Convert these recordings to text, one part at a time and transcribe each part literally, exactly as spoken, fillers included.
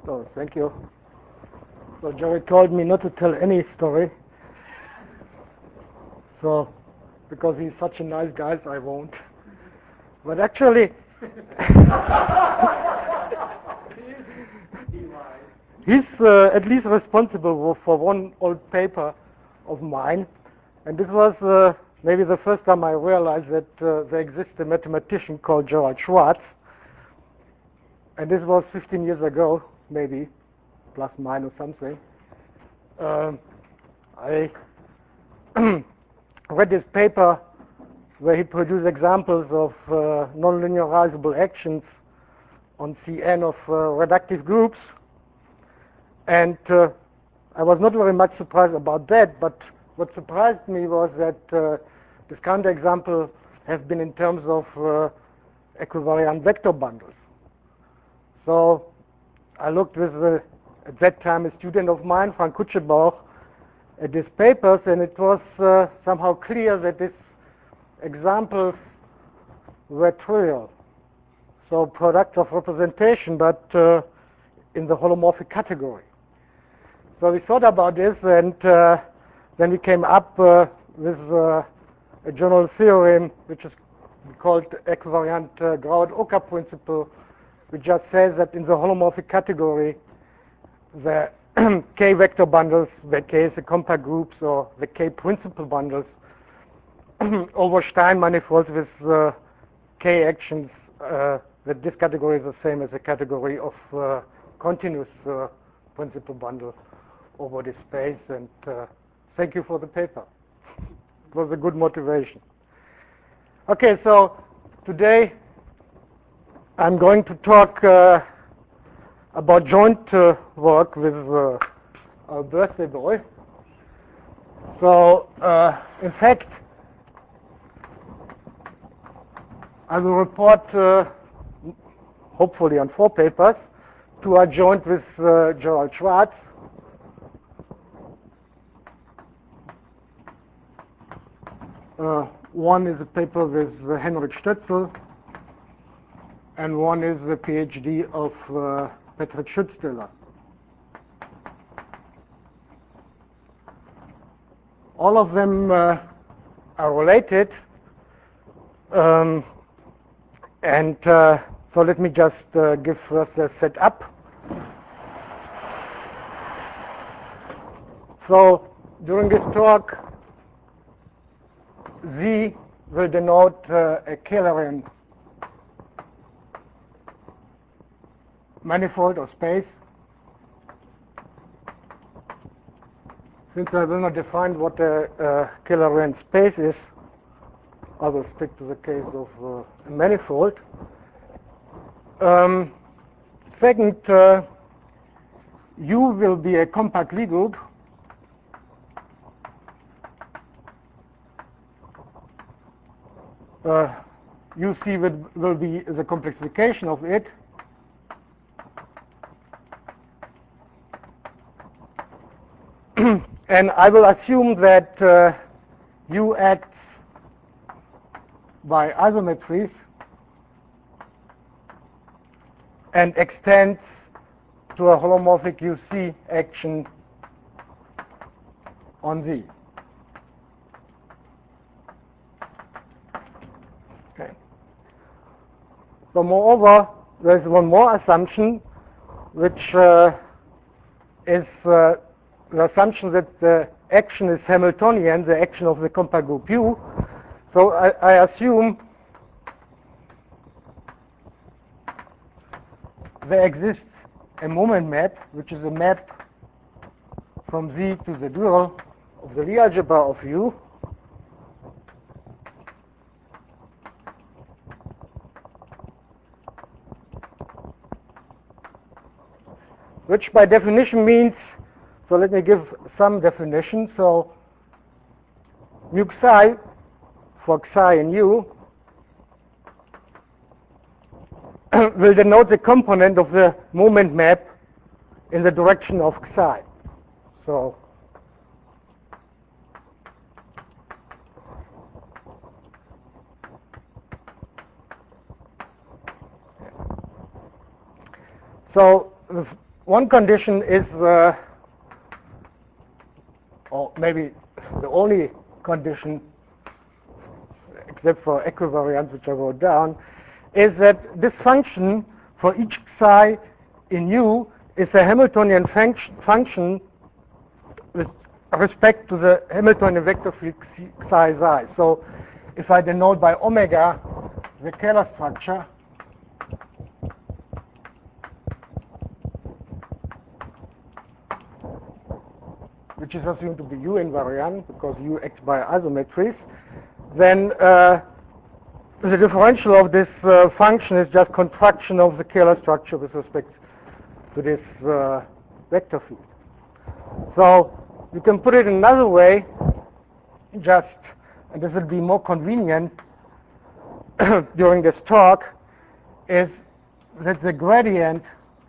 Oh, thank you. So Jerry told me not to tell any story. So, because he's such a nice guy, so I won't. But actually, he's uh, at least responsible for one old paper of mine. And this was uh, maybe the first time I realized that uh, there exists a mathematician called Gerald Schwartz. And this was fifteen years ago, maybe, plus minus something. Um, I read this paper where he produced examples of uh, non-linearizable actions on C n of uh, reductive groups. And uh, I was not very much surprised about that, but what surprised me was that uh, this counterexample has been in terms of uh, equivariant vector bundles. So I looked with, uh, at that time, a student of mine, Frank Kutschebauch, at his papers, and it was uh, somehow clear that these examples were trivial. So products of representation, but uh, in the holomorphic category. So we thought about this, and uh, then we came up uh, with uh, a general theorem, which is called equivariant uh, Grauert-Oka principle, which just says that in the holomorphic category, the k vector bundles, where k is the compact groups, or the k principal bundles, over Stein manifolds with uh, k actions, uh, that this category is the same as the category of uh, continuous uh, principal bundle over this space. And uh, thank you for the paper. It was a good motivation. Okay, so today I'm going to talk uh, about joint uh, work with uh, our birthday boy. So, uh, in fact, I will report, uh, hopefully on four papers, two are joint with uh, Gerald Schwartz. Uh, one is a paper with uh, Henrik Stötzel, and one is the PhD of uh, Patrick Schützstiller. All of them uh, are related, um, and uh, so let me just uh, give first a setup. So during this talk, Z will denote uh, a Kählerian manifold or space. Since I will not define what a, a Kählerian space is, I will stick to the case of uh, a manifold. Um, second, uh, U will be a compact Lie group. Uh, U C will, will be the complexification of it. And I will assume that uh, U acts by isometries and extends to a holomorphic U C action on Z. Okay. So moreover, there's one more assumption, which uh, is uh, the assumption that the action is Hamiltonian, the action of the compact group U. So I, I assume there exists a moment map, which is a map from Z to the dual of the Lie algebra of U. Which by definition means, so let me give some definition. So mu psi for psi in U will denote the component of the moment map in the direction of psi. So so one condition is, uh, or maybe the only condition, except for equivariance, which I wrote down, is that this function for each psi in U is a Hamiltonian function, function with respect to the Hamiltonian vector field psi psi. So if I denote by omega the Kähler structure, which is assumed to be U invariant because U acts by isometries, then uh, the differential of this uh, function is just contraction of the Kähler structure with respect to this uh, vector field. So you can put it another way, just, and this will be more convenient during this talk, is that the gradient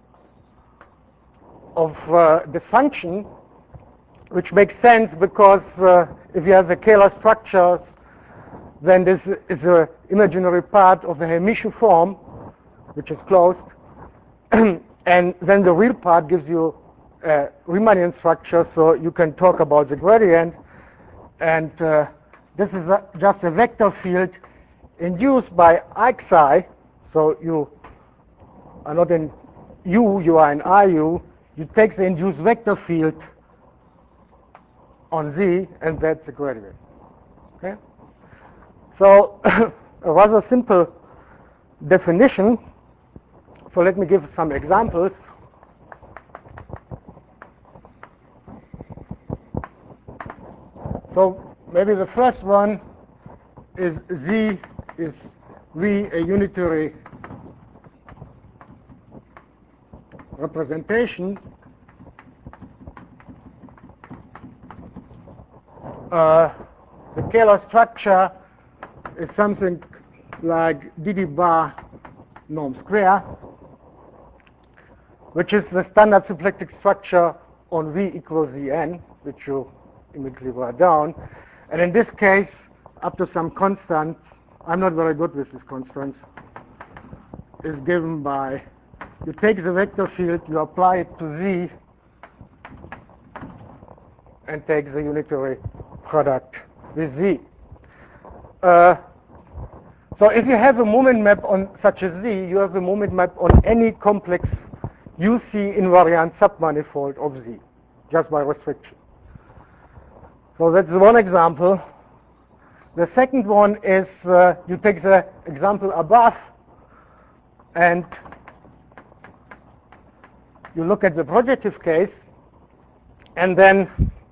of uh, the function, which makes sense because uh, if you have the Kähler structures, then this is an imaginary part of the Hermitian form, which is closed, and then the real part gives you a Riemannian structure, so you can talk about the gradient, and uh, this is a, just a vector field induced by I psi, so you are not in U, you are in I U, you take the induced vector field on Z, and that's the gradient. Okay? So a rather simple definition. So let me give some examples. So maybe the first one is Z is V a unitary representation. Uh, the Kähler structure is something like D D bar norm square, which is the standard symplectic structure on V equals Zn, which you immediately write down. And in this case, up to some constant, I'm not very good with these constants, is given by, you take the vector field, you apply it to Z, and take the unitary product with Z. Uh, so if you have a moment map on such as Z, you have a moment map on any complex U C invariant submanifold of Z, just by restriction. So that's one example. The second one is uh, you take the example above and you look at the projective case, and then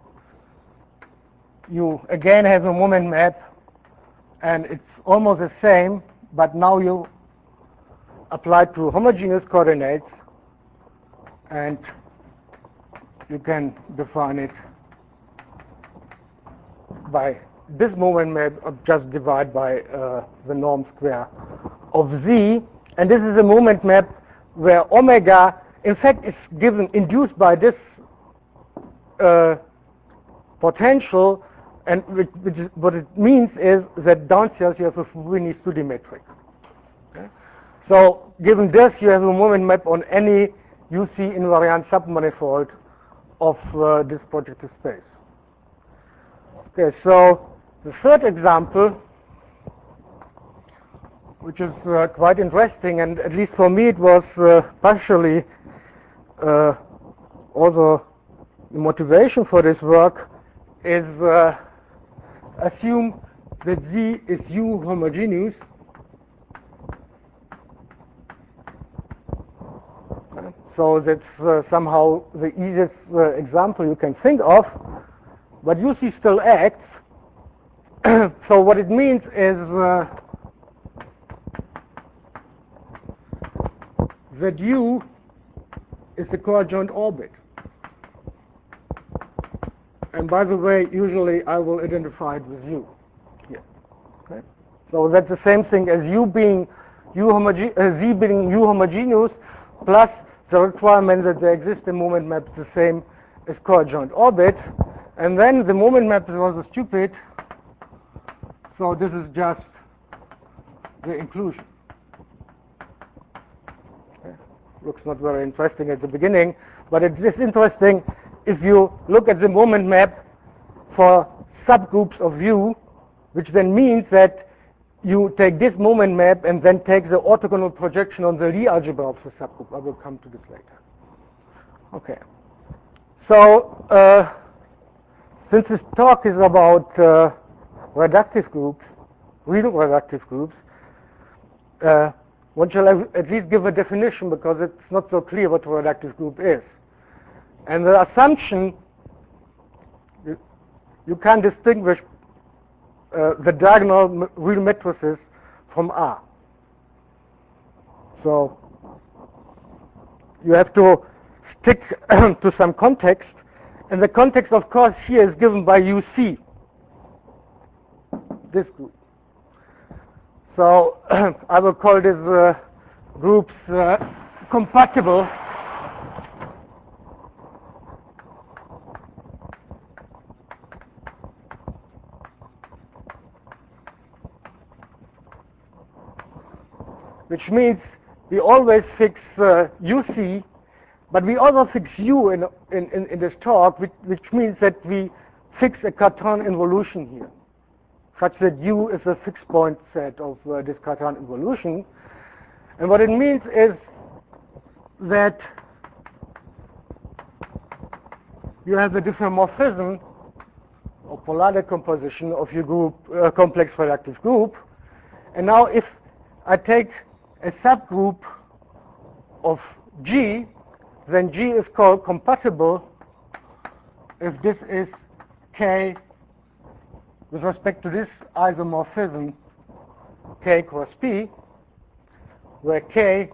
you again have a moment map, and it's almost the same, but now you apply to homogeneous coordinates, and you can define it by this moment map of just divide by uh, the norm square of Z, and this is a moment map where omega in fact is given induced by this uh, potential, and which, which is, what it means is that downstairs you have a Fubini-Studi matrix. Okay? So given this, you have a moment map on any U C invariant submanifold of uh, this projective space. Okay, so the third example, which is uh, quite interesting, and at least for me it was uh, partially uh, also the motivation for this work, is uh, assume that Z is U homogeneous. So that's uh, somehow the easiest uh, example you can think of, but U C still acts. So what it means is uh, that U is the coadjoint orbit. And by the way, usually I will identify it with U here. Okay? So that's the same thing as U being U homoge uh, Z being U homogeneous plus the requirement that there exist a moment map the same as coadjoint orbit. And then the moment map is also stupid. So this is just the inclusion. Okay. looks not very interesting at the beginning, but it is interesting if you look at the moment map for subgroups of U, which then means that you take this moment map and then take the orthogonal projection on the Lie algebra of the subgroup. I will come to this later. Okay. So, uh, since this talk is about uh, reductive groups, real reductive groups, uh, one shall at least give a definition because it's not so clear what a reductive group is. And the assumption, you, you can distinguish uh, the diagonal real matrices from R. So you have to stick to some context, and the context, of course, here is given by U C, this group. So I will call these uh, groups uh, compatible which means we always fix uh, U C, but we also fix U in, in, in, in this talk, which, which means that we fix a Cartan involution here, such that U is a fixed point set of uh, this Cartan involution. And what it means is that you have a diffeomorphism or polar decomposition of your group, uh, complex reductive group. And now if I take a subgroup of G, then G is called compatible if this is K with respect to this isomorphism K cross P, where K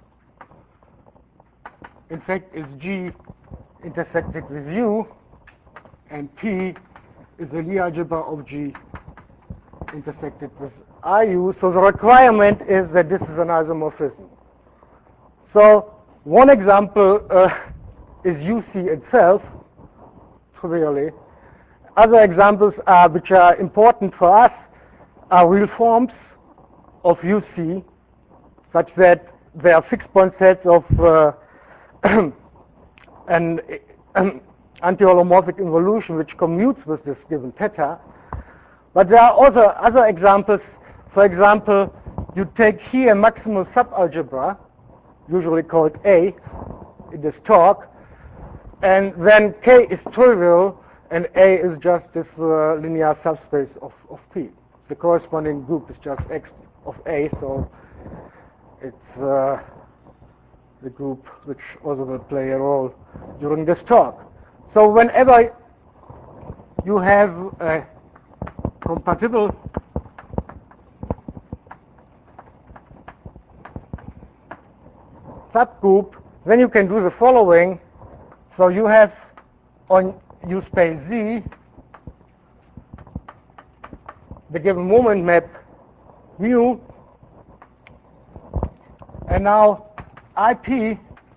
in fact is G intersected with U, and P is the Lie algebra of G intersected with I U. So the requirement is that this is an isomorphism. So one example uh, is U C itself, trivially. Other examples are, which are important for us, are real forms of U C, such that they are fixed point sets of uh, an um, anti-holomorphic involution which commutes with this given theta. But there are also other examples. For example, you take here a maximal subalgebra, usually called A in this talk, and then K is trivial and A is just this uh, linear subspace of, of P. The corresponding group is just X of A, so it's uh, the group which also will play a role during this talk. So whenever you have a compatible subgroup, then you can do the following. So you have on U space Z the given moment map mu, and now I P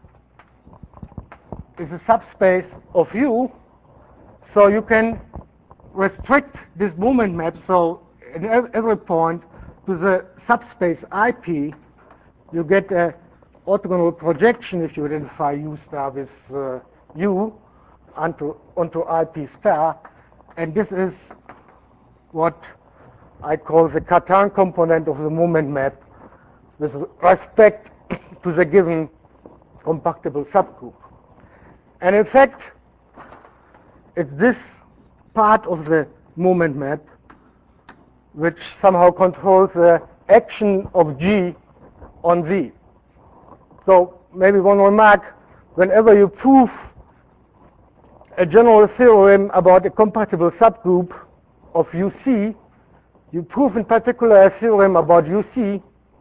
is a subspace of U, so you can restrict this moment map, so at every point to the subspace I P, you get a orthogonal projection if you identify U star with uh, U onto, onto I P star, and this is what I call the Cartan component of the moment map with respect to the given compactable subgroup. And in fact, it's this part of the moment map which somehow controls the action of G on Z. So maybe one remark, whenever you prove a general theorem about a compatible subgroup of U C, you prove in particular a theorem about U C.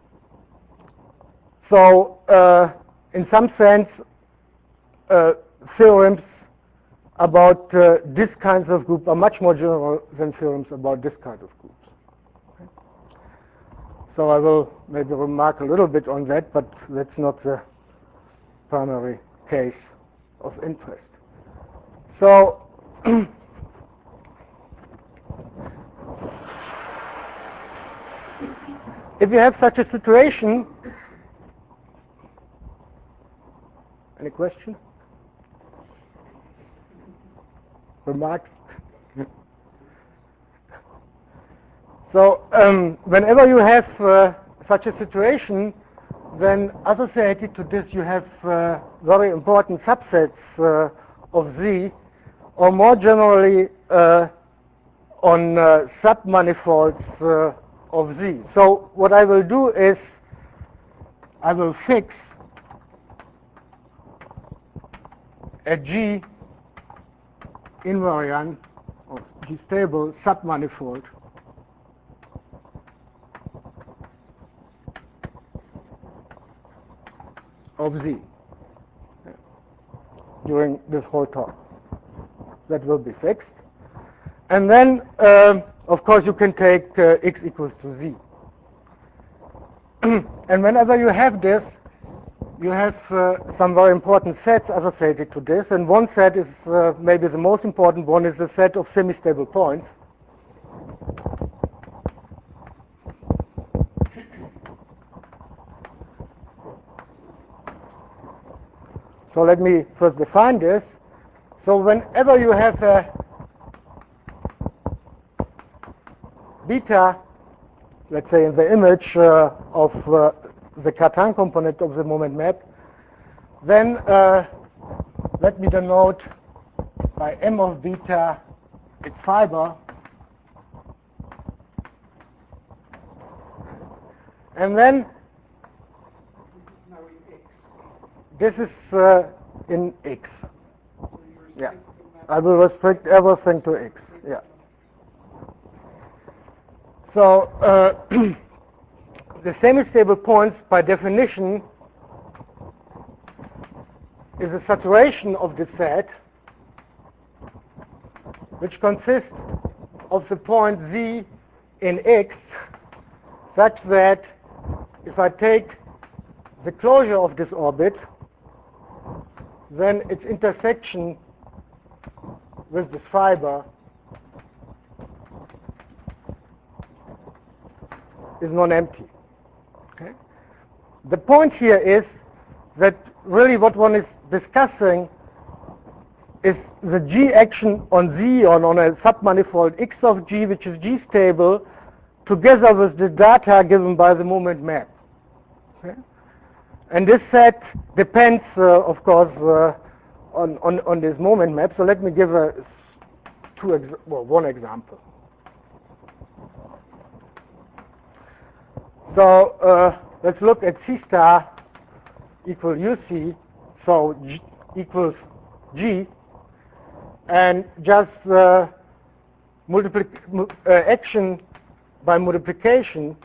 So uh, in some sense, uh, theorems about uh, this kinds of group are much more general than theorems about this kind of groups. Okay. So I will maybe remark a little bit on that, but that's not the primary case of interest. So if you have such a situation, Any question? Remarks? So um, whenever you have uh, such a situation, then associated to this you have uh, very important subsets uh, of Z, or more generally uh, on uh, submanifolds uh, of Z. So what I will do is I will fix a G invariant or G stable submanifold of Z during this whole talk. That will be fixed. And then, uh, of course, you can take uh, x equals to Z. And whenever you have this, you have uh, some very important sets associated to this. And one set is uh, maybe the most important one, is the set of semi-stable points. So let me first define this. So whenever you have a beta, let's say in the image uh, of uh, the Cartan component of the moment map, then uh, let me denote by M of beta its fiber. And then this is uh, in X. Yeah, I will restrict everything to X. Yeah. So uh, the semi-stable points, by definition, is a saturation of the set, which consists of the point Z in X, such that if I take the closure of this orbit, then its intersection with this fiber is non-empty. Okay? The point here is that really what one is discussing is the G action on Z, or on a submanifold X of G, which is G stable, together with the data given by the moment map. Okay? And this set depends, uh, of course, uh, on, on, on this moment map. So let me give a two ex well, one example. So uh, let's look at C star equal U C, so G equals G, and just uh, multiplic uh, action by multiplication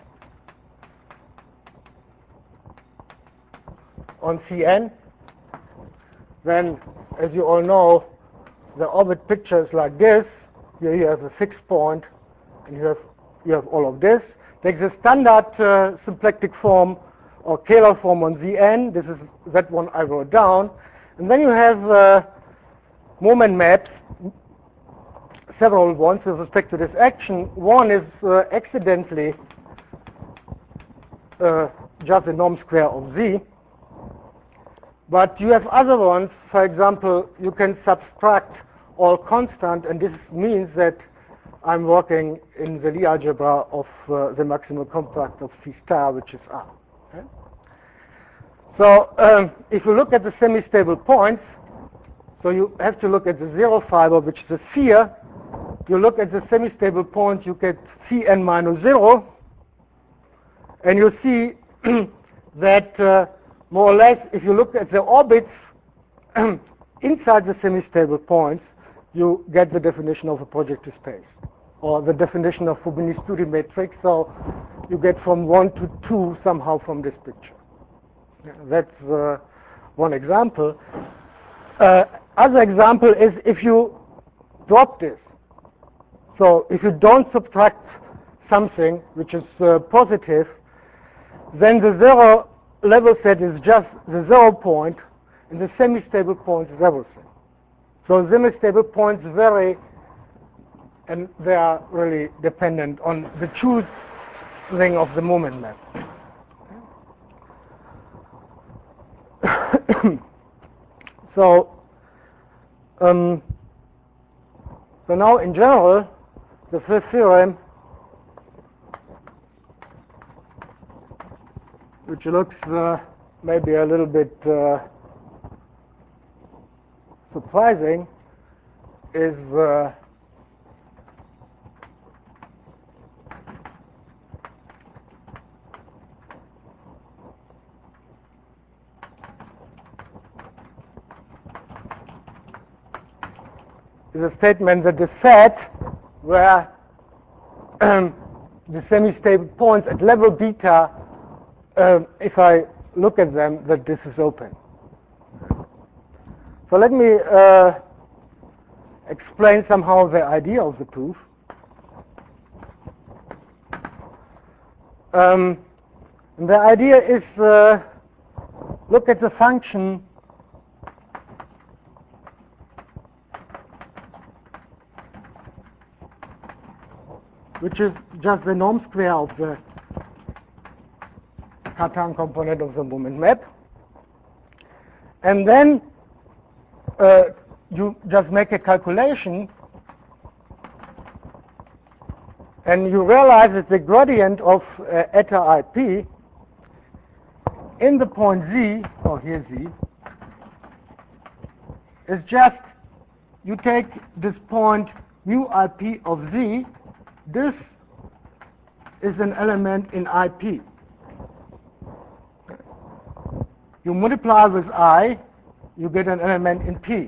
on C N. Then, as you all know, the orbit picture is like this. Here you have a fixed point, and you have you have all of this. Take the standard uh, symplectic form or Kähler form on Z N. This is that one I wrote down. And then you have uh, moment maps, several ones with respect to this action. One is uh, accidentally uh, just the norm square of Z. But you have other ones. For example, you can subtract all constant, and this means that I'm working in the Lie algebra of uh, the maximal compact of C star, which is R. Okay? So um, if you look at the semi-stable points, so you have to look at the zero fiber, which is a sphere. You look at the semi-stable points, you get C n minus zero, and you see that uh, more or less, if you look at the orbits inside the semi-stable points, you get the definition of a projective space, or the definition of Fubini-Studi matrix. So you get from one to two somehow from this picture. Yeah, that's uh, one example. Uh, other example is if you drop this. So if you don't subtract something which is uh, positive, then the zero level set is just the zero point, and the semi-stable point is everything. So semi-stable points vary, and they are really dependent on the choosing of the moment map. So, um, so now in general, the fifth theorem, which looks uh, maybe a little bit uh, surprising, is uh, is a statement that the set where um, the semi-stable points at level beta, um, if I look at them, that this is open. So let me uh, explain somehow the idea of the proof. Um, and the idea is uh, look at the function which is just the norm square of the Cartan component of the moment map. And then uh, you just make a calculation and you realize that the gradient of uh, eta I p in the point z, or here z, is just, you take this point mu I p of z, this is an element in I p. You multiply with I, you get an element in P.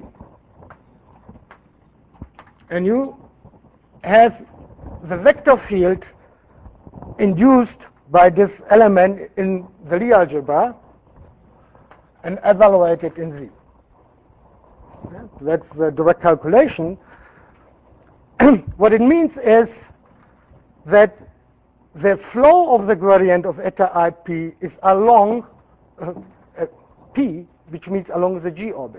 And you have the vector field induced by this element in the Lie algebra and evaluate it in Z. That's the direct calculation. What it means is that the flow of the gradient of eta I p is along uh, uh, P, which means along the G orbits.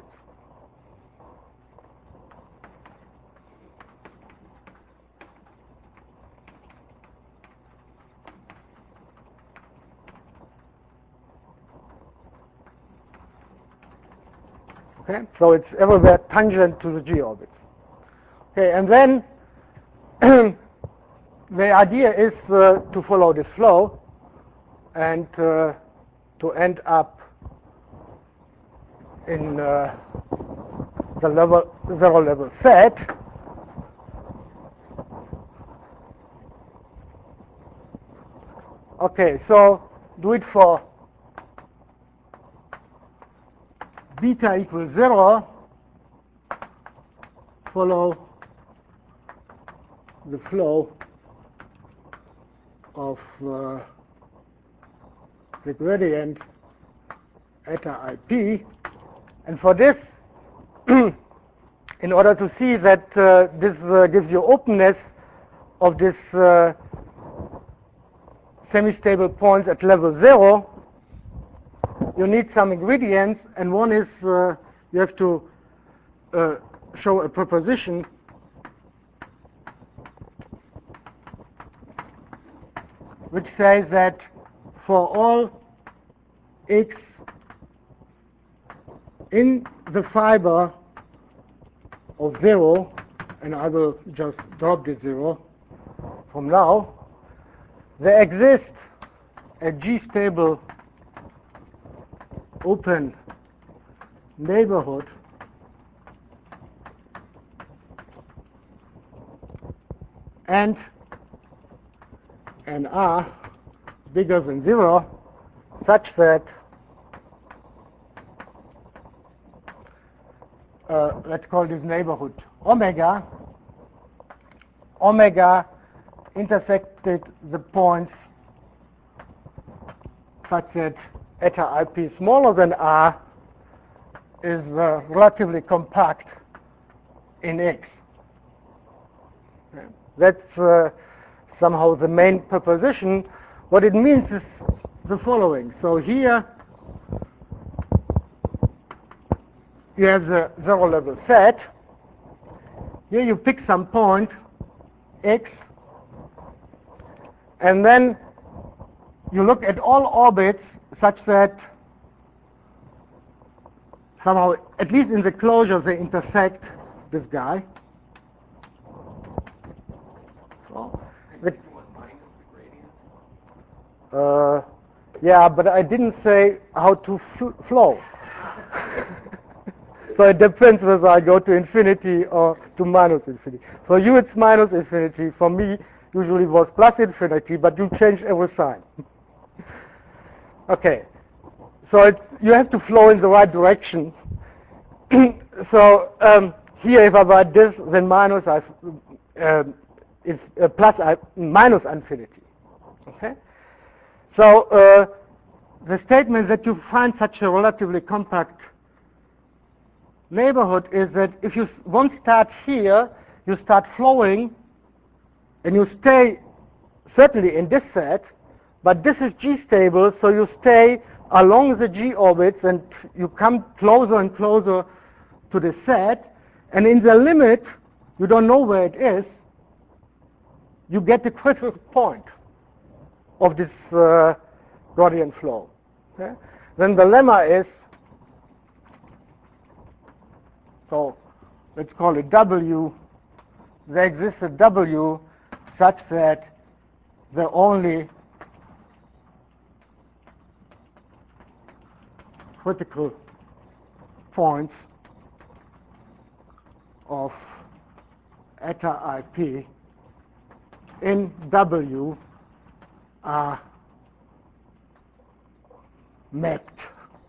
Okay, so it's everywhere tangent to the G orbits. Okay, and then the idea is uh, to follow this flow and uh, to end up in uh, the level zero level set. Okay, so do it for beta equals zero, follow the flow of uh, the gradient eta I p, and for this, in order to see that uh, this uh, gives you openness of this uh, semi-stable points at level zero, you need some ingredients, and one is uh, you have to uh, show a proposition which says that for all x in the fiber of zero, and I will just drop this zero from now, there exists a G-stable open neighborhood and an R bigger than zero, such that uh, let's call this neighborhood omega. Omega intersected the points such that eta I p smaller than R is uh, relatively compact in X. That's uh, somehow the main proposition. What it means is the following. So here you have the zero level set. Here you pick some point X, and then you look at all orbits such that somehow, at least in the closure, they intersect this guy. So, the, uh, yeah, but I didn't say how to f flow. So it depends whether I go to infinity or to minus infinity. For you it's minus infinity. For me, usually it was plus infinity, but you change every sign. Okay. So it's, you have to flow in the right direction. So um, here, if I write this, then minus I, um, is uh, plus I, minus infinity. Okay. So uh, the statement that you find such a relatively compact neighborhood is that if you won't start here, you start flowing, and you stay certainly in this set, but this is G-stable, so you stay along the G orbits, and you come closer and closer to the set, and in the limit, you don't know where it is, you get the critical point of this uh, Gaussian flow. Okay? Then the lemma is, so let's call it W. There exists a W such that the only critical points of eta I P in W are mapped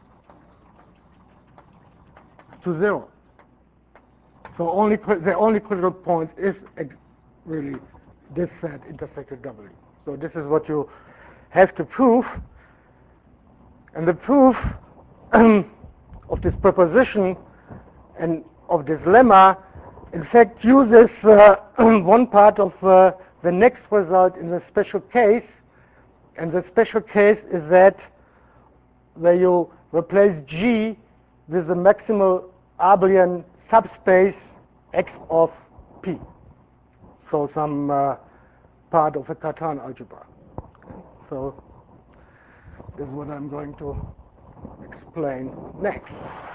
to zero. So only the only critical point is really this set intersected W. So this is what you have to prove. And the proof of this proposition and of this lemma, in fact, uses uh, one part of uh, the next result in the special case. And the special case is that where you replace G with the maximal abelian subspace X of P. So some uh, part of a Cartan algebra. So this is what I'm going to explain next.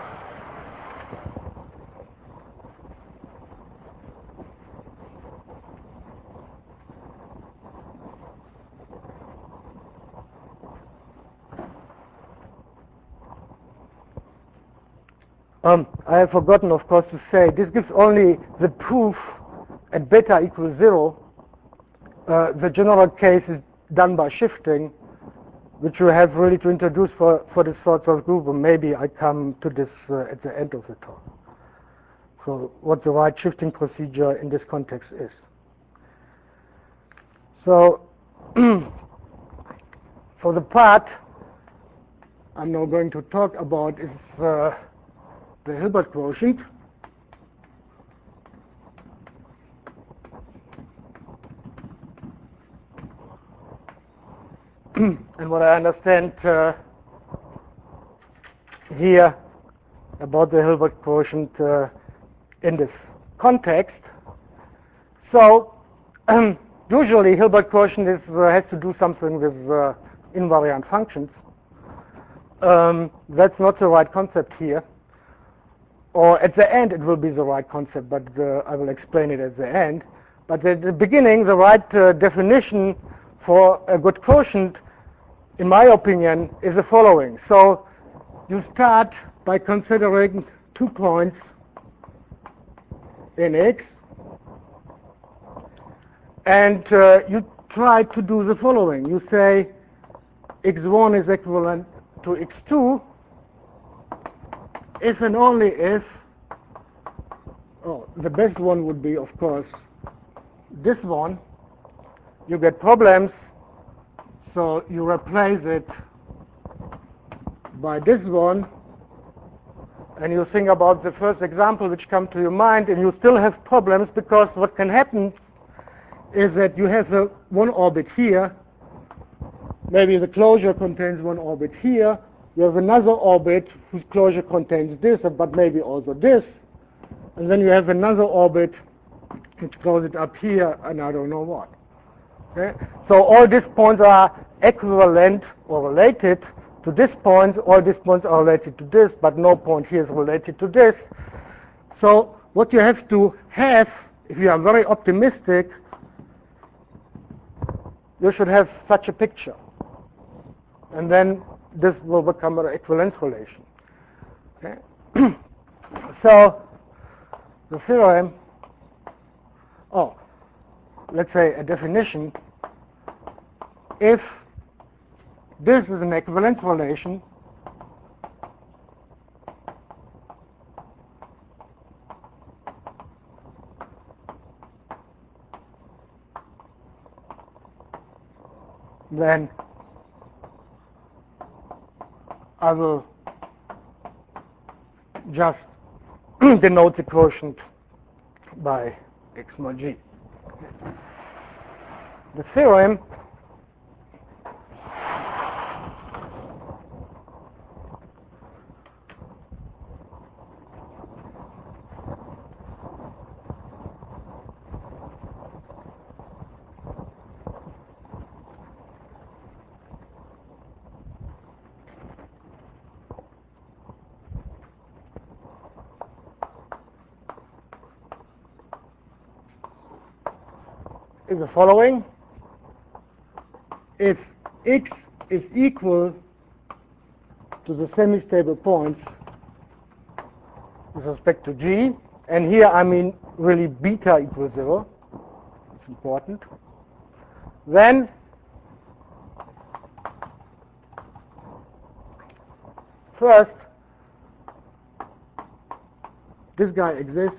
Um, I have forgotten, of course, to say this gives only the proof at beta equals zero. Uh, the general case is done by shifting, which you have really to introduce for, for this sort of group, and maybe I come to this uh, at the end of the talk. So what the right shifting procedure in this context is. So for the part I'm now going to talk about is uh, the Hilbert quotient. And what I understand uh, here about the Hilbert quotient uh, in this context. So um, usually Hilbert quotient is, uh, has to do something with uh, invariant functions. Um, that's not the right concept here. Or at the end it will be the right concept, but uh, I will explain it at the end. But at the beginning, the right uh, definition for a good quotient, in my opinion, is the following. So you start by considering two points in X, and uh, you try to do the following. You say X one is equivalent to X two if and only if, oh, the best one would be, of course, this one. You get problems, so you replace it by this one, and you think about the first example which comes to your mind, and you still have problems, because what can happen is that you have a one orbit here, maybe the closure contains one orbit here, you have another orbit whose closure contains this, but maybe also this, and then you have another orbit which closes up here, and I don't know what. Okay? So all these points are equivalent or related to this point, all these points are related to this, but no point here is related to this. So what you have to have, if you are very optimistic, you should have such a picture. And then this will become an equivalence relation. Okay? So the theorem, oh, let's say a definition, if this is an equivalence relation, then I will just denote the quotient by x mod g. The theorem is the following. If x is equal to the semi-stable points with respect to g, and here I mean really beta equals zero, it's important, then first this guy exists,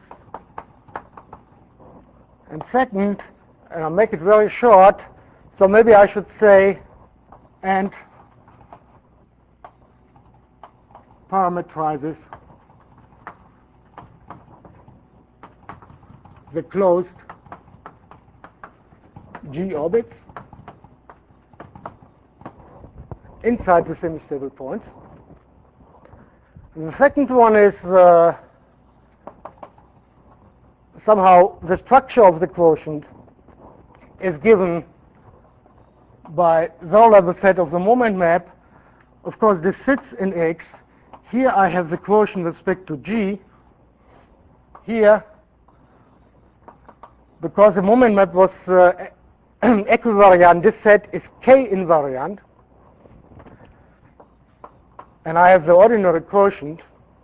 and second, and I'll make it very short, so maybe I should say, and parametrizes the closed G orbits inside the semi-stable points. And the second one is uh, somehow the structure of the quotient is given by the level set of the moment map. Of course, this sits in X. Here I have the quotient with respect to G. Here, because the moment map was uh, equivariant, this set is K invariant. And I have the ordinary quotient.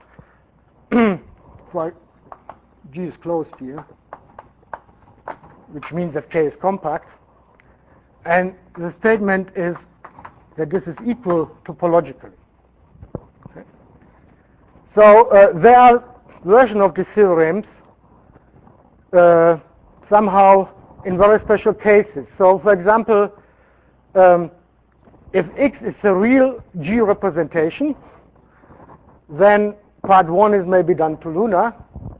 Well, G is closed here, which means that K is compact. And the statement is that this is equal topologically. Okay. So uh, there are versions of these theorems uh, somehow in very special cases. So for example, um, if X is a real G representation, then part one is maybe done to Luna.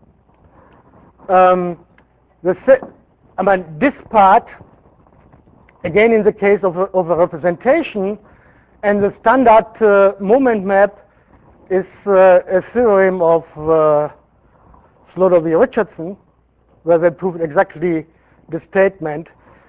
Um, the I mean, this part, again in the case of a, of a representation, and the standard uh, moment map is uh, a theorem of uh, Slodovy-Richardson, where they proved exactly the statement.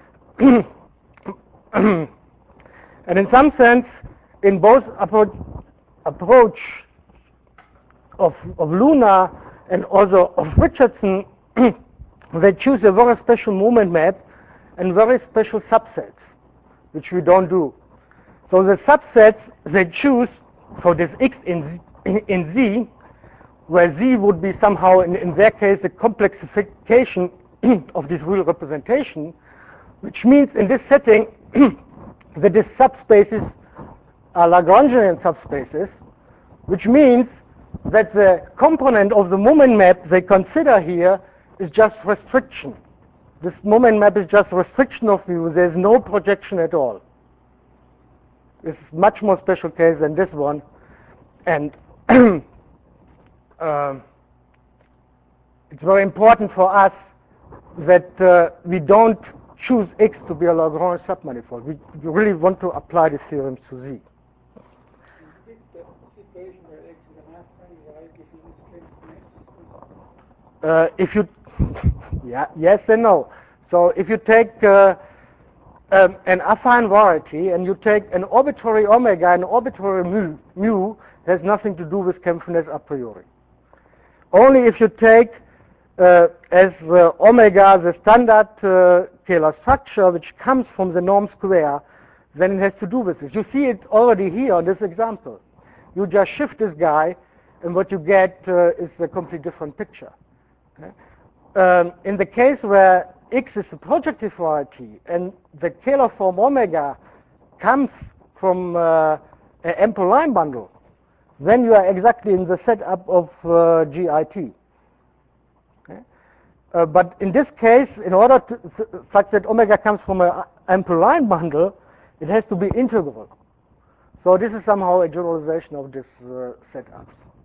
And in some sense, in both approach, approach of, of Luna and also of Richardson, they choose a very special moment map and very special subsets, which we don't do. So the subsets they choose for this X in, in, in Z, where Z would be somehow, in, in their case, a complexification of this real representation, which means in this setting that these subspaces are Lagrangian subspaces, which means that the component of the moment map they consider here is just restriction. This moment map is just restriction of view. There's no projection at all. This is much more special case than this one. And uh, it's very important for us that uh, we don't choose X to be a Lagrange submanifold. We, we really want to apply the theorems to Z. Is this the situation where X is an affine, right, if you discount X? Uh, if you, yeah, yes and no. So if you take uh, um, an affine variety and you take an arbitrary omega and arbitrary mu, mu has nothing to do with Kempf-Finesse a priori. Only if you take uh, as uh, omega the standard uh, Kähler structure which comes from the norm square, then it has to do with this. You see it already here on this example. You just shift this guy and what you get uh, is a completely different picture. Okay? Um, in the case where X is a projective variety and the Kähler form omega comes from uh, an ample line bundle, then you are exactly in the setup of uh, G I T. Okay? Uh, but in this case, in order to such that omega comes from an ample line bundle, it has to be integral. So this is somehow a generalization of this uh, setup.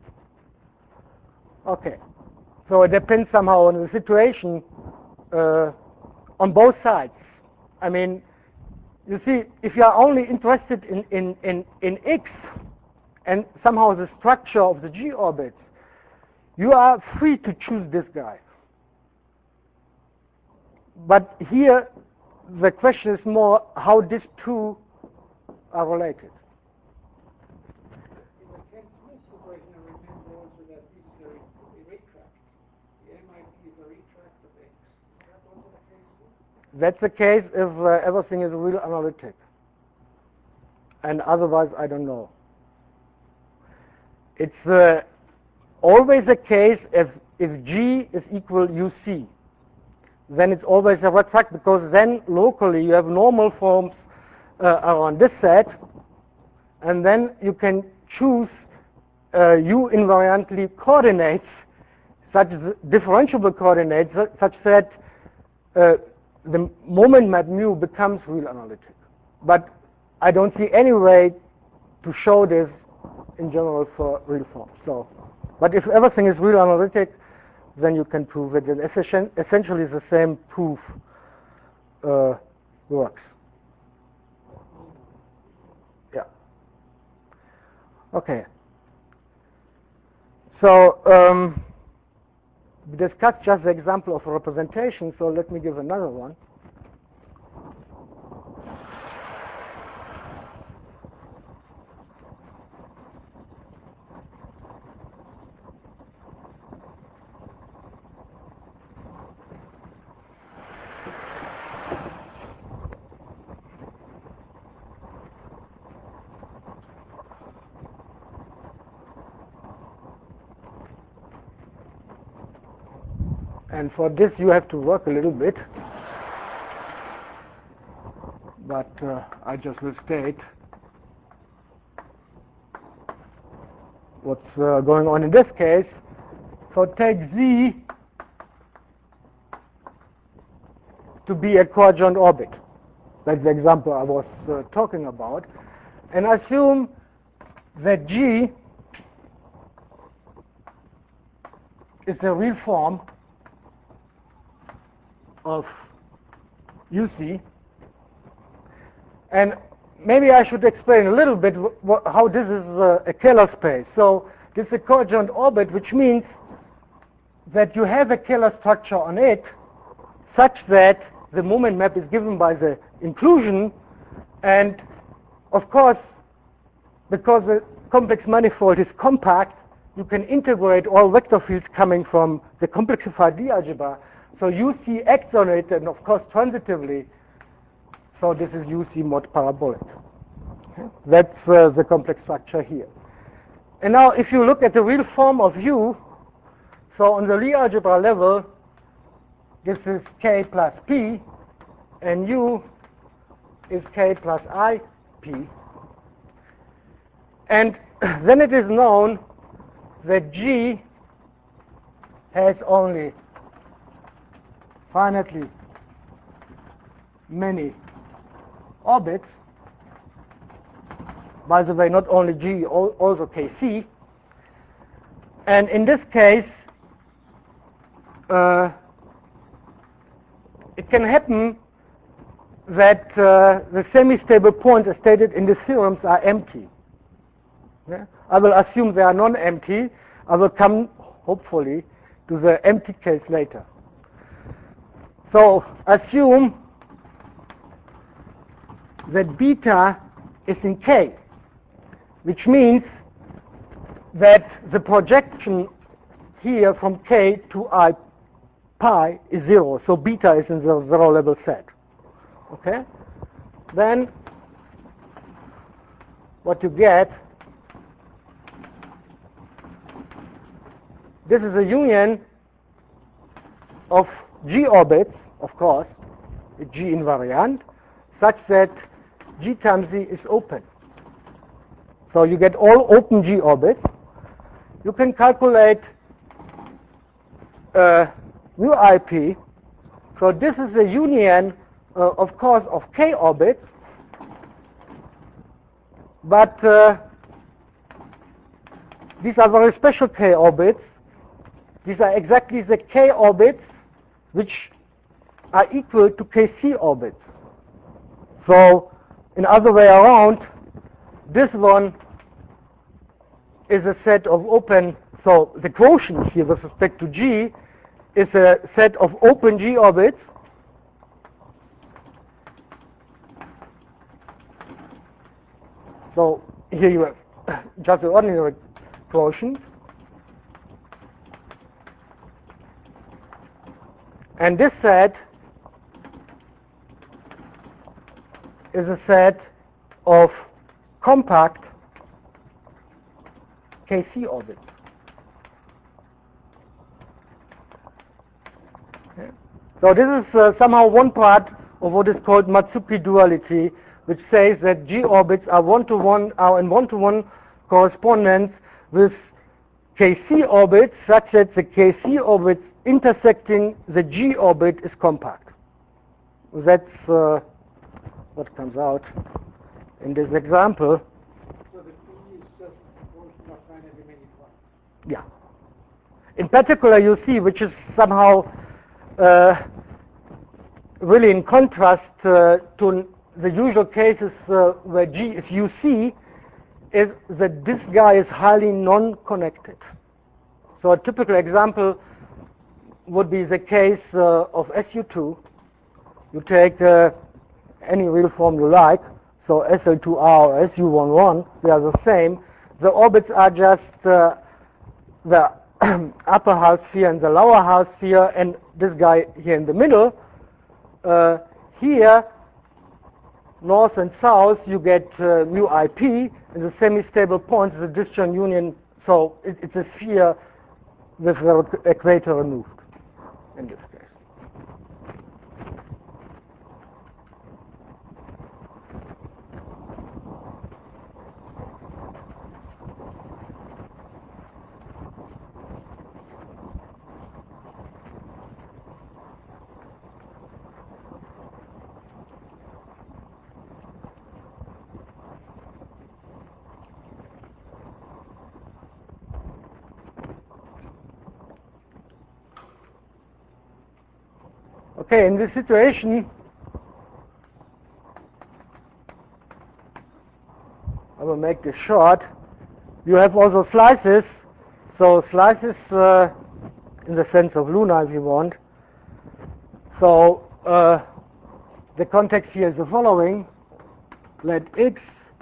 Okay. So it depends somehow on the situation uh, on both sides. I mean, you see, if you are only interested in, in, in, in X and somehow the structure of the G orbits, you are free to choose this guy. But here, the question is more how these two are related. In the Kempf-Smith equation, I remember also that this is a, a retract. The M I T is a retract of X. Is that also the case here? That's the case if uh, everything is real analytic. And otherwise, I don't know. It's uh, always the case if, if G is equal U C. Then it's always a retract because then locally you have normal forms uh, around this set, and then you can choose uh, U invariantly coordinates, such as differentiable coordinates, such that uh, the moment map mu becomes real analytic. But I don't see any way to show this in general for real forms. So, but if everything is real analytic, then you can prove it. And essentially the same proof uh, works. Yeah. Okay. So um, we discussed just the example of a representation, so let me give another one. And for this you have to work a little bit, but uh, I just will state what's uh, going on in this case. So take Z to be a quadrant orbit. That's the example I was uh, talking about. And assume that G is a real form of U C, and maybe I should explain a little bit wh how this is uh, a Kähler space. So this is a coadjoint orbit, which means that you have a Kähler structure on it such that the moment map is given by the inclusion, and of course, because the complex manifold is compact, you can integrate all vector fields coming from the complexified D algebra. So U C acts on it, and of course transitively. So this is U C mod parabolic. Okay? That's uh, the complex structure here. And now if you look at the real form of U, so on the Lie algebra level, this is K plus P, and U is K plus I P. And then it is known that G has only finitely many orbits. By the way, not only G, also K C. And in this case, uh, it can happen that uh, the semi-stable points as stated in the theorems are empty. Yeah? I will assume they are non-empty. I will come, hopefully, to the empty case later. So assume that beta is in K, which means that the projection here from K to I pi is zero, so beta is in the zero level set. Okay? Then what you get, this is a union of G orbits, of course, G invariant, such that G times Z is open. So you get all open G orbits. You can calculate uh, mu I P. So this is a union, uh, of course, of K orbits, but uh, these are very special K orbits. These are exactly the K orbits which are equal to K C orbits. So, in other way around, this one is a set of open, so the quotient here with respect to G is a set of open G orbits so here you have just the ordinary quotient, and this set is a set of compact K C orbits. Okay. So this is uh, somehow one part of what is called Matsupi duality, which says that G orbits are one-to-one, are in one-to-one correspondence with K C orbits, such that the K C orbit intersecting the G orbit is compact. That's uh, what comes out in this example. So the P is just a function of finitely many points. Yeah. In particular, you see, which is somehow uh, really in contrast uh, to the usual cases uh, where G is U C, is that this guy is highly non-connected. So a typical example would be the case uh, of S U two. You take uh, any real form you like, so S L two R or S U eleven, they are the same. The orbits are just uh, the upper half sphere and the lower half sphere, and this guy here in the middle. Uh, here, north and south, you get uh, mu I P, and the semi-stable point is a disjoint union, so it, it's a sphere with the equator removed in this case. Okay, in this situation, I will make this short. You have also slices, so slices uh, in the sense of Luna, if you want. So uh, the context here is the following: let X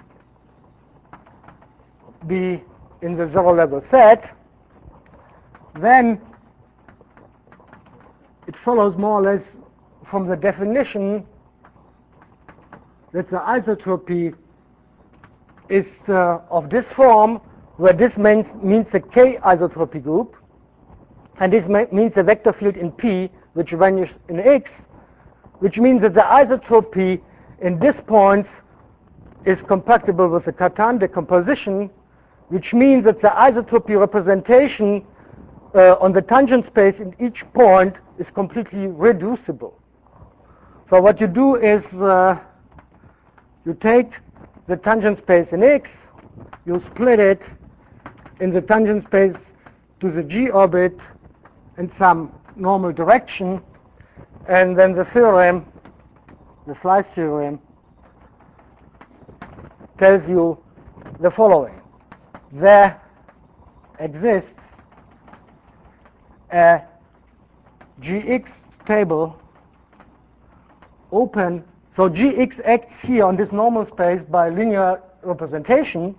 be in the zero level set, then it follows more or less from the definition that the isotropy is uh, of this form, where this means, means a K isotropy group, and this means a vector field in P which vanishes in X, which means that the isotropy in this point is compatible with the Cartan decomposition, which means that the isotropy representation uh, on the tangent space in each point is completely reducible. So what you do is uh, you take the tangent space in X, you split it in the tangent space to the G orbit in some normal direction, and then the theorem, the slice theorem, tells you the following: there exists a G X stable open So Gx acts here on this normal space by linear representation.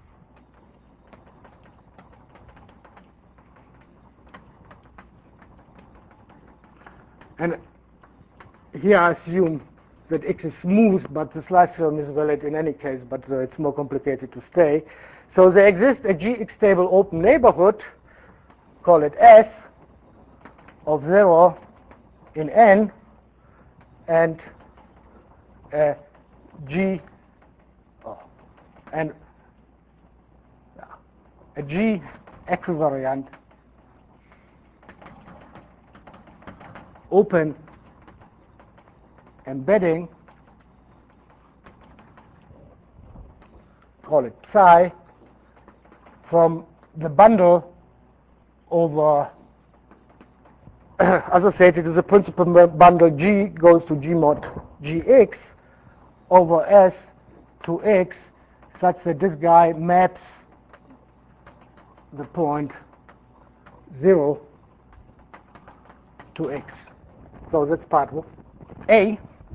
And here I assume that X is smooth, but the slice theorem is valid in any case, but uh, it's more complicated to stay. So there exists a Gx stable open neighborhood, call it S, of zero in N, and uh, G, oh, and uh, a G equivariant open embedding, call it psi, from the bundle over associated to the principal bundle G goes to G mod Gx over S to X, such that this guy maps the point zero to X. So that's part A.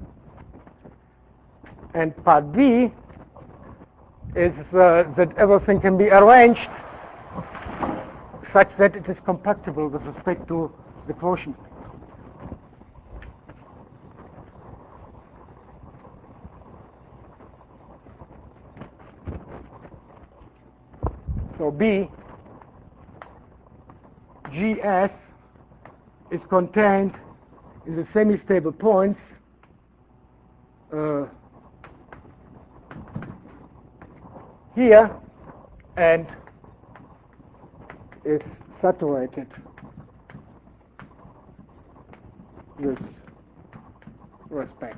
And part B is uh, that everything can be arranged such that it is compatible with respect to the quotient. So B, G S is contained in the semi-stable points uh, here and is saturated with respect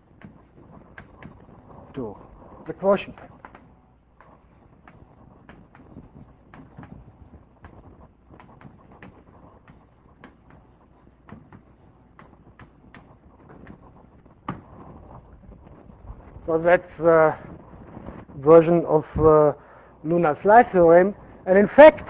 to the quotient factor. So that's the version of uh, Lunar slice theorem. And in fact,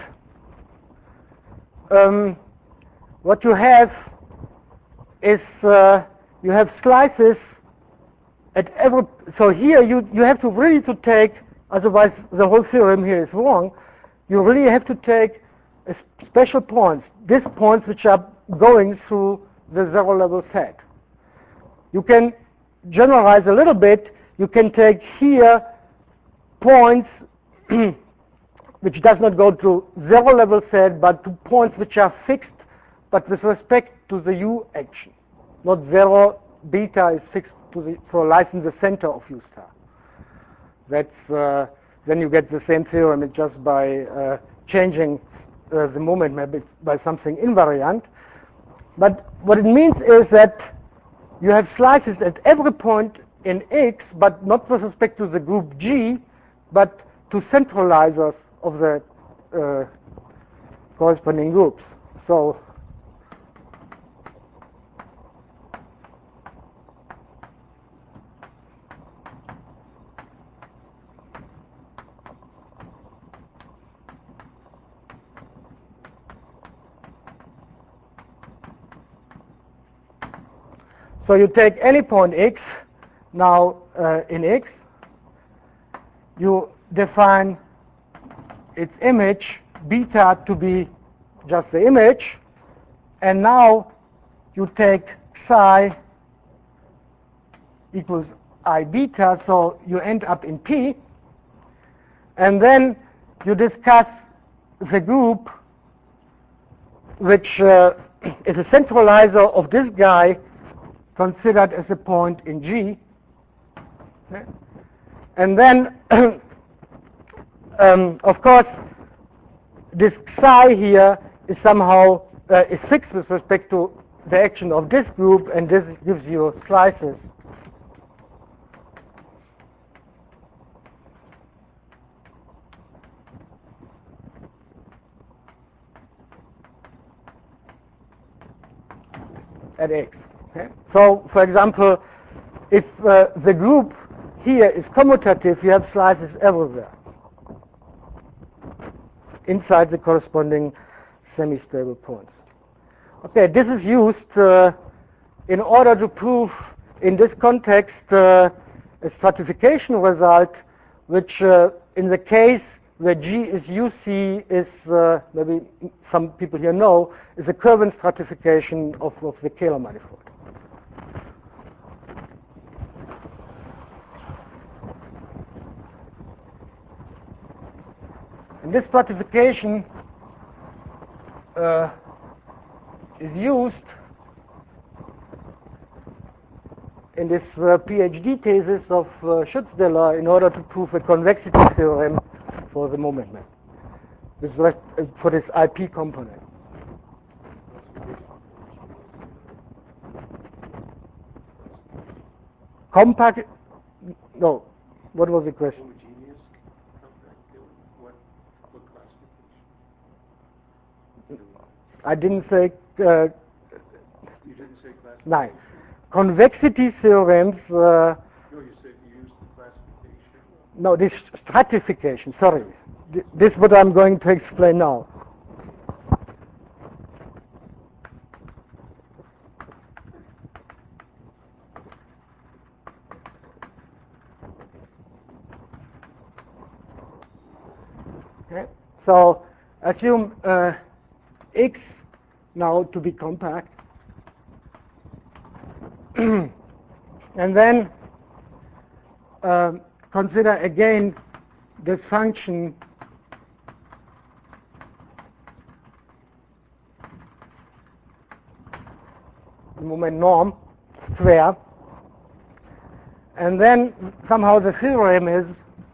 um, what you have is uh, you have slices at every. So here you you have to really to take. Otherwise, the whole theorem here is wrong. You really have to take a special points. These points which are going through the zero level set. You can generalize a little bit. You can take here points which does not go to zero level set, but to points which are fixed, but with respect to the U action. Not zero, beta is fixed to the, so lies in the center of U star. That's, uh, then you get the same theorem, it's just by uh, changing uh, the moment maybe by something invariant. But what it means is that you have slices at every point in X, but not with respect to the group G, but to centralizers of the uh, corresponding groups. So So you take any point X, now uh, in X, you define its image, beta, to be just the image, and now you take psi equals I beta, so you end up in P, and then you discuss the group which uh, is a centralizer of this guy considered as a point in G. Okay. And then, um, of course, this psi here is somehow uh, is fixed with respect to the action of this group, and this gives you slices. At X. Okay. So, for example, if uh, the group here is commutative, you have slices everywhere inside the corresponding semi-stable points. Okay, this is used uh, in order to prove in this context, uh, a stratification result, which uh, in the case where G is U C is, uh, maybe some people here know, is a Curvin stratification of, of the Kähler manifold. And this stratification uh, is used in this uh, PhD thesis of uh, Schutzdeller in order to prove a convexity theorem for the moment map, this rest, uh, for this I P component. Compact, no, what was the question? Homogeneous compact theorem. What, what classification? I didn't say, uh, You didn't say classification? no. Convexity theorems, uh, No, you said you used the classification. no, this stratification, sorry. Th- This is what I'm going to explain now. Okay, so assume uh, X now to be compact. And then um, consider again this function moment norm square, and then somehow the theorem is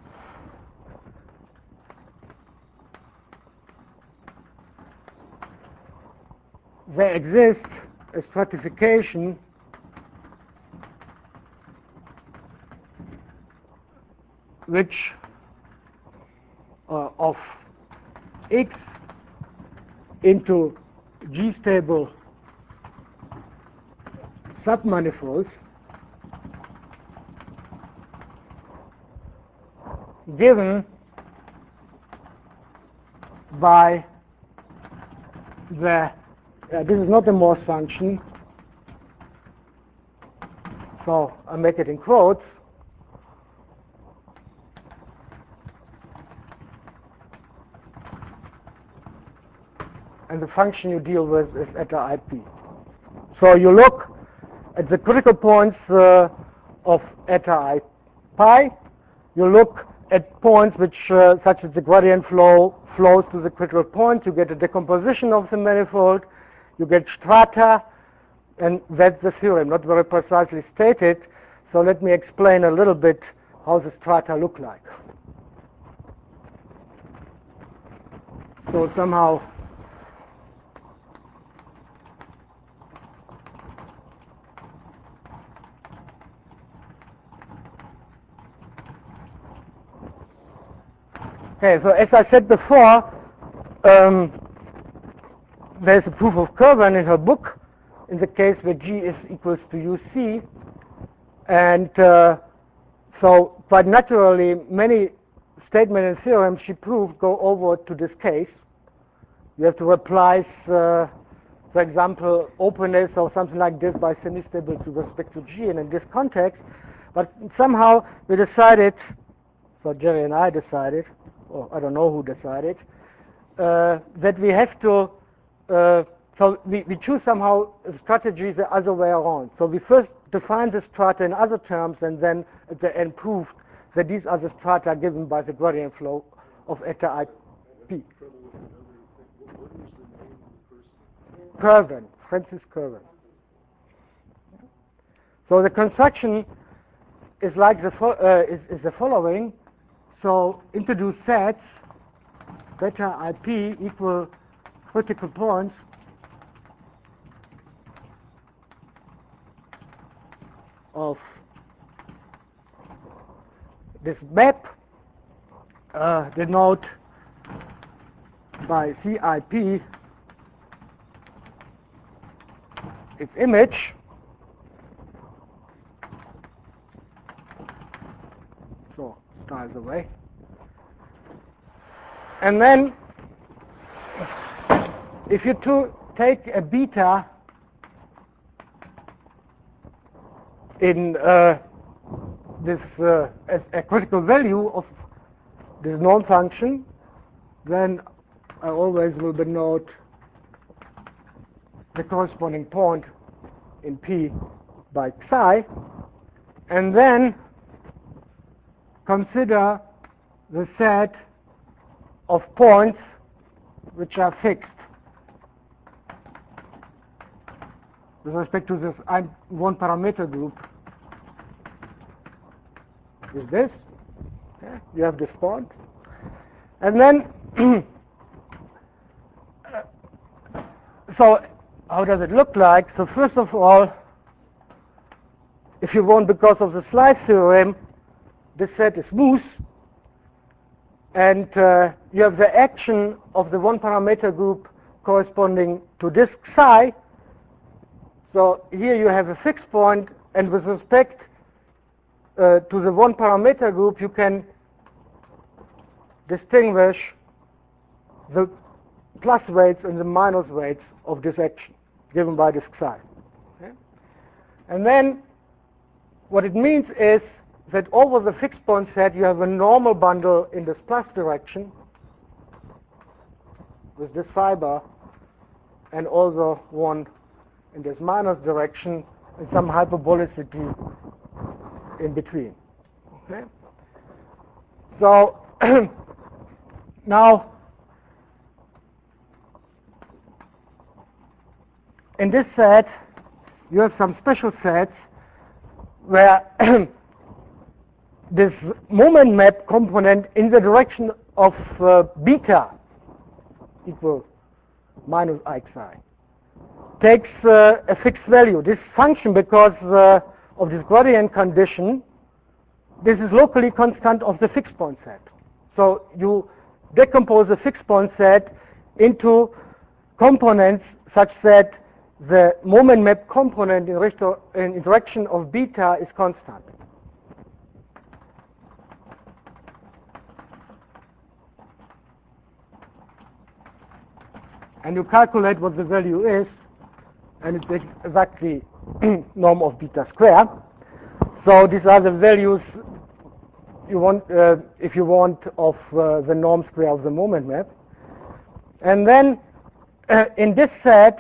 there exists a stratification which uh, of X into G-stable submanifolds given by the, uh, this is not a Morse function, so I make it in quotes, and the function you deal with is eta I P. So you look at the critical points uh, of eta I pi, you look at points which, uh, such as the gradient flow, flows to the critical point, you get a decomposition of the manifold, you get strata, and that's the theorem, not very precisely stated. So let me explain a little bit how the strata look like. So somehow Okay, so as I said before, um, there's a proof of Curvin in her book in the case where G is equals to U C, and uh, so quite naturally many statements and theorems she proved go over to this case. You have to replace, uh, for example, openness or something like this by semi-stable to respect to G, and in this context, but somehow we decided, so Jerry and I decided, or I don't know who decided, uh, that we have to, uh, so we, we choose somehow a strategy the other way around. So we first define the strata in other terms and then at the end proved that these are the strata given by the gradient flow of eta I P. Curvin, Francis Curvin. So the construction is like the fo uh, is, is the following. So introduce sets beta I P equal critical points of this map uh, denote by C I P its image, so styles away, and then if you to take a beta in uh, this uh, as a critical value of this norm function, then I always will denote the corresponding point in P by psi, and then consider the set of points which are fixed with respect to this one parameter group. Is this? Okay. You have this point, and then so how does it look like? So first of all, if you want, because of the Slice theorem, this set is smooth, and uh, you have the action of the one parameter group corresponding to disk psi. So here you have a fixed point, and with respect uh, to the one parameter group, you can distinguish the plus weights and the minus weights of this action given by disk psi. Okay? And then what it means is that over the fixed point set you have a normal bundle in this plus direction with this fiber, and also one in this minus direction, and some hyperbolicity in between. Okay? So now in this set you have some special sets where this moment map component in the direction of uh, beta equal minus I psi takes uh, a fixed value. This function, because uh, of this gradient condition, this is locally constant of the fixed point set. So you decompose the fixed point set into components such that the moment map component in, in direction of beta is constant. And you calculate what the value is, and it's exactly norm of beta square. So these are the values you want, uh, if you want, of uh, the norm square of the moment map. And then uh, in this set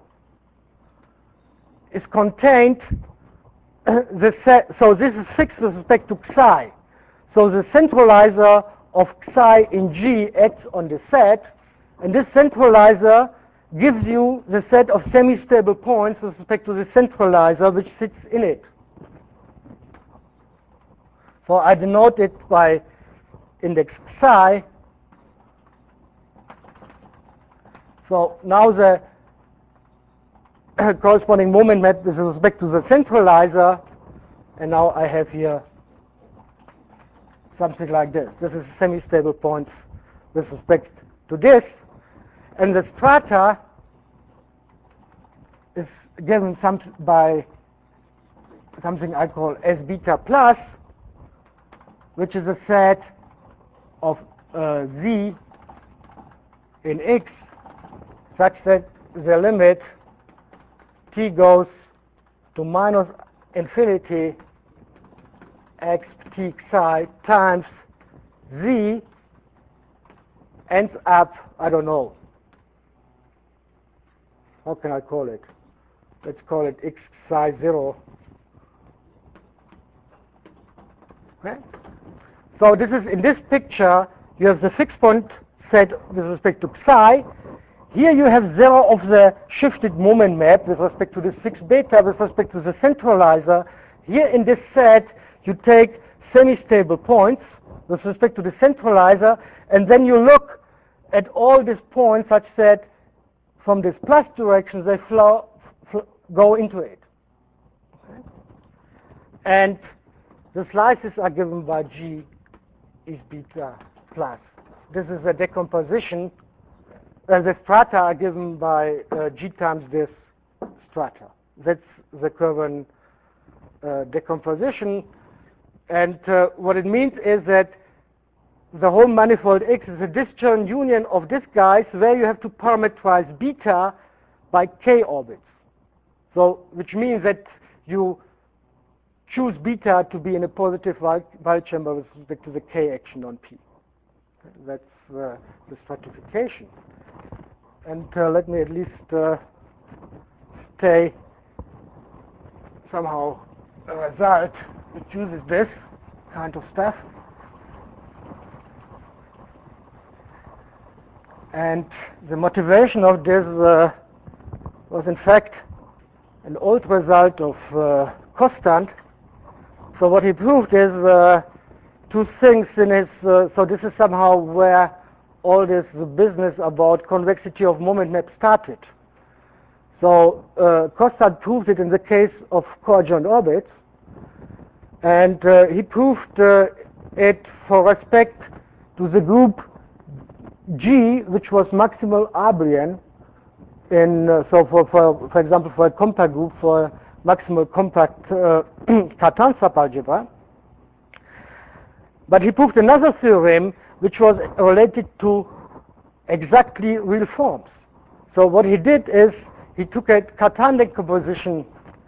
is contained uh, the set. So this is fixed with respect to psi. So the centralizer of psi in G acts on the set, and this centralizer gives you the set of semi-stable points with respect to the centralizer which sits in it. So I denote it by index psi. So now the corresponding moment map with respect to the centralizer, and now I have here something like this. This is semi-stable points with respect to this. And the strata is given some by something I call S beta plus, which is a set of uh, Z in X such that the limit T goes to minus infinity X T psi times Z ends up, I don't know, how can I call it? Let's call it X psi zero. Okay? So this is, in this picture, you have the fixed point set with respect to psi. Here you have zero of the shifted moment map with respect to the fixed beta with respect to the centralizer. Here in this set, you take semi-stable points with respect to the centralizer, and then you look at all these points such that from this plus direction they flow, fl go into it. Okay? And the slices are given by G is beta plus. This is a decomposition. Uh, the strata are given by uh, G times this strata. That's the Curwen uh, decomposition. And uh, what it means is that the whole manifold X is a disjoint union of these guys where you have to parameterize beta by K orbits. So, which means that you choose beta to be in a positive Weyl chamber with respect to the K action on P. That's uh, the stratification. And uh, let me at least uh, say somehow a result which uses this kind of stuff. And the motivation of this uh, was in fact an old result of uh, Costant. So what he proved is uh, two things in his, uh, so this is somehow where all this business about convexity of moment map started. So uh, Costant proved it in the case of coadjoint orbits, and uh, he proved uh, it for respect to the group G, which was maximal abelian in, uh, so for, for, for example, for a compact group, for maximal compact uh, Cartan subalgebra. But he proved another theorem which was related to exactly real forms. So what he did is he took a Cartan decomposition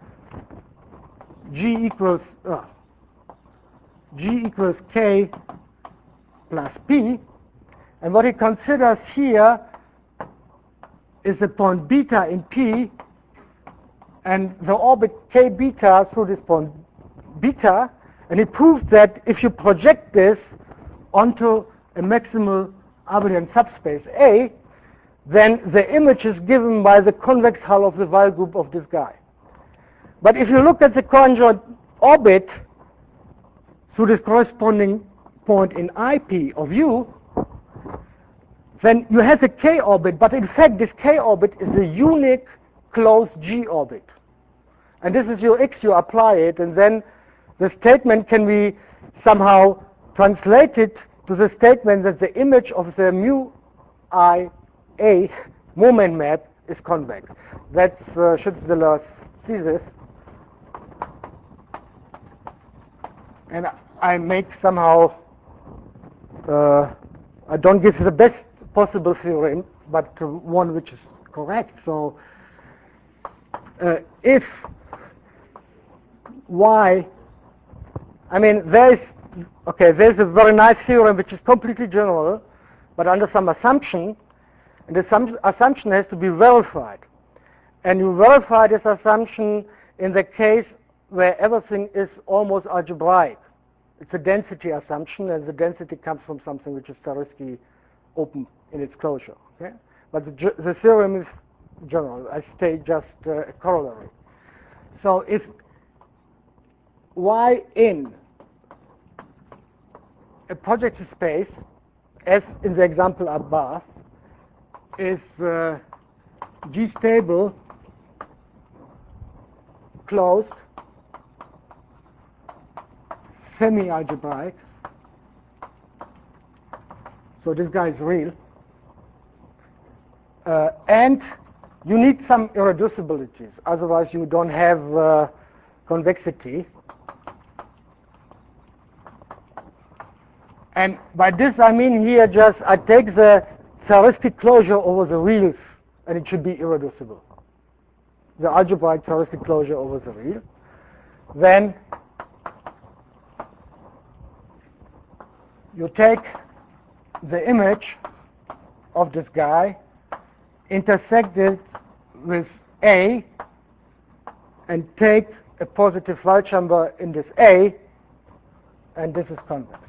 G equals uh, G equals K plus P, and what he considers here is the point beta in P and the orbit K beta through this point beta, and he proved that if you project this onto a maximal abelian subspace A, then the image is given by the convex hull of the Weyl group of this guy. But if you look at the conjoint orbit through this corresponding point in I P of U, then you have a K orbit, but in fact this K orbit is a unique closed G orbit. And this is your X, you apply it, and then the statement can be somehow translated to the statement that the image of the mu I A moment map is convex. That's uh, Schützdeller's thesis. And I make somehow, uh, I don't give the best possible theorem, but uh, one which is correct. So uh, if Y, I mean, there's, okay, there's a very nice theorem which is completely general, but under some assumption, and the assumption has to be verified. And you verify this assumption in the case where everything is almost algebraic. It's a density assumption, and the density comes from something which is Tarski open in its closure. Okay? But the, the theorem is general. I state just uh, a corollary. So if Y in a projective space, as in the example above, is uh, G stable closed semi-algebraic, so this guy is real, uh, and you need some irreducibilities, otherwise you don't have uh, convexity. And by this I mean here just I take the theoretic closure over the reals, and it should be irreducible. The algebraic theoretic closure over the real. Then you take the image of this guy, intersect it with A, and take a positive Weyl chamber in this A, and this is convex.